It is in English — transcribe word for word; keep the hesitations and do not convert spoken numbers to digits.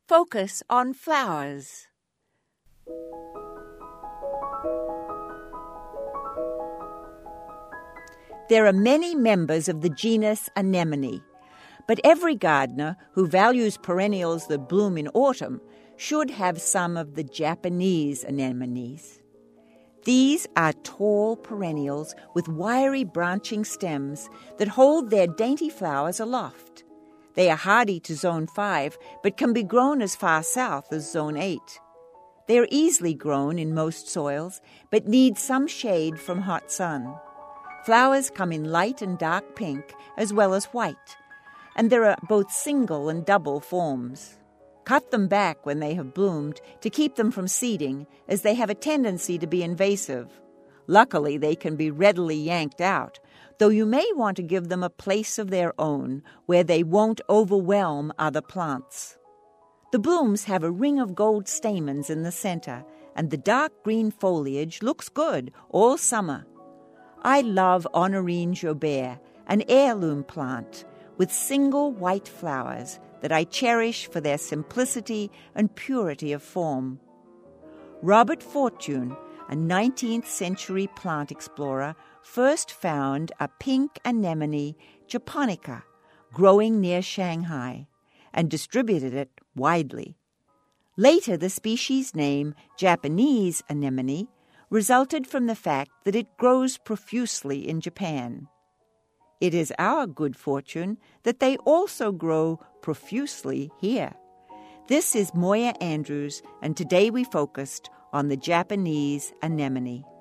Focus on flowers. There are many members of the genus Anemone, but every gardener who values perennials that bloom in autumn should have some of the Japanese anemones. These are tall perennials with wiry branching stems that hold their dainty flowers aloft. They are hardy to zone five, but can be grown as far south as zone eight. They are easily grown in most soils, but need some shade from hot sun. Flowers come in light and dark pink, as well as white, and there are both single and double forms. Cut them back when they have bloomed to keep them from seeding, as they have a tendency to be invasive. Luckily, they can be readily yanked out, though you may want to give them a place of their own where they won't overwhelm other plants. The blooms have a ring of gold stamens in the center, and the dark green foliage looks good all summer. I love Honorine Joubert, an heirloom plant with single white flowers that I cherish for their simplicity and purity of form. Robert Fortune, a nineteenth century plant explorer, first found a pink anemone japonica growing near Shanghai and distributed it widely. Later, the species name Japanese anemone resulted from the fact that it grows profusely in Japan. It is our good fortune that they also grow profusely here. This is Moya Andrews, and today we focused on the Japanese anemone.